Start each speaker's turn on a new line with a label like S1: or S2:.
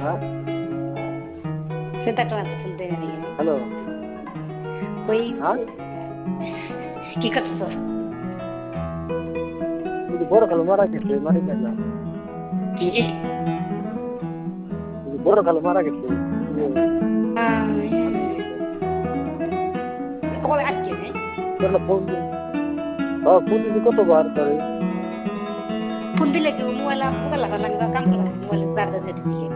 S1: হ্যাঁ
S2: চিন্তা করেন তো ফোন দিয়ে নিয়ে
S1: হ্যালো
S2: কই
S1: হ্যাঁ
S2: কি করতেছো?
S1: ওই যে বড় খালু মারা গেছে মারি না
S2: কি
S1: ওই যে বড় খালু মারা গেছে আমি
S2: কবে আজকে নেই
S1: তোর ফোন ফোন দিছি কতবার ধরে
S2: ফোন দিলে কি মোবাইল মোবাইল লাগা লাগে কাম করে মোবাইল চার্জার দিয়ে দিছি